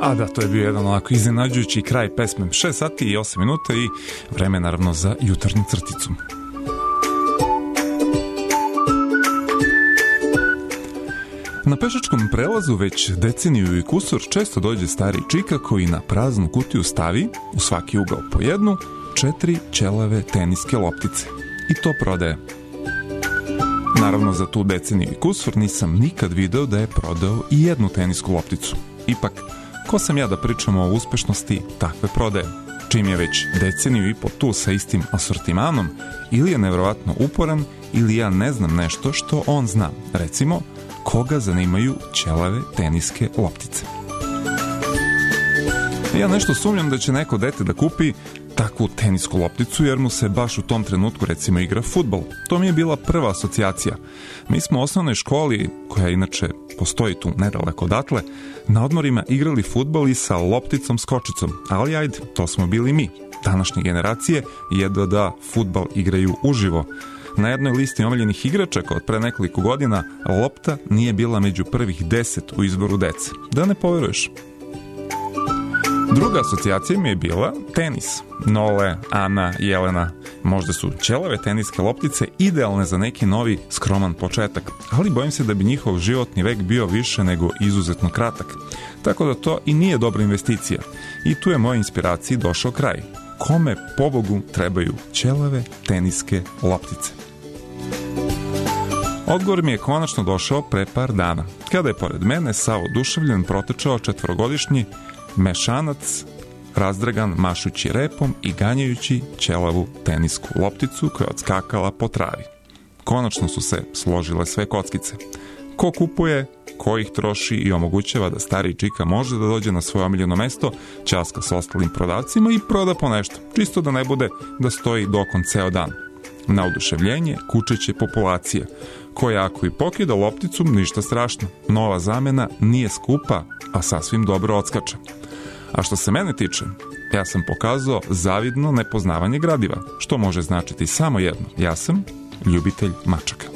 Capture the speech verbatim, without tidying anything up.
A da, to je bio jedan onako iznenađujući kraj pesme. šest sati i osam minuta i vreme naravno za jutarnju crticu. Na pešačkom prelazu već deceniju i kusur često dođe stari čika koji na praznu kutiju stavi, u svaki ugao po jednu, četiri ćelave teniske loptice. I to prodaje. Naravno, za tu deceniju i kusur nisam nikad video da je prodao i jednu tenisku lopticu. Ipak, ko sam ja da pričamo o uspešnosti takve prodaje? Čim je već deceniju i po tu sa istim asortimanom, ili je nevjerovatno uporan, ili ja ne znam nešto što on zna. Recimo, koga zanimaju ćelave teniske loptice. Ja nešto sumnjam da će neko dete da kupi takvu tenisku lopticu, jer mu se baš u tom trenutku recimo igra fudbal. To mi je bila prva asocijacija. Mi smo u osnovnoj školi, koja inače postoji tu nedaleko odatle, na odmorima igrali fudbal i sa lopticom skočicom, ali ajde, to smo bili mi. Današnje generacije jedva da fudbal igraju uživo. Na jednoj listi omiljenih igračaka od pre nekoliko godina lopta nije bila među prvih deset u izboru dece. Da ne poveruješ. Druga asocijacija mi je bila tenis. Nole, Ana, Jelena. Možda su ćelave teniske loptice idealne za neki novi skroman početak, ali bojim se da bi njihov životni vek bio više nego izuzetno kratak. Tako da to i nije dobra investicija. I tu je moja inspiraciji došao kraj. Kome pobogu trebaju ćelave teniske loptice? Odgovor mi je konačno došao pre par dana, kada je pored mene sav oduševljen protečao četvorogodišnji mešanac, razdragan mašući repom i ganjajući ćelavu tenisku lopticu koja je odskakala po travi. Konačno su se složile sve kockice. Ko kupuje, ko ih troši i omogućava da stari čika može da dođe na svoje omiljeno mesto, ćaska s ostalim prodavcima i proda po nešto, čisto da ne bude da stoji dokon ceo dan. Na oduševljenje kučeće populacije, koja ako i pokida lopticu, ništa strašno. Nova zamena nije skupa, a sasvim dobro odskače. A što se mene tiče, ja sam pokazao zavidno nepoznavanje gradiva, što može značiti samo jedno. Ja sam ljubitelj mačaka.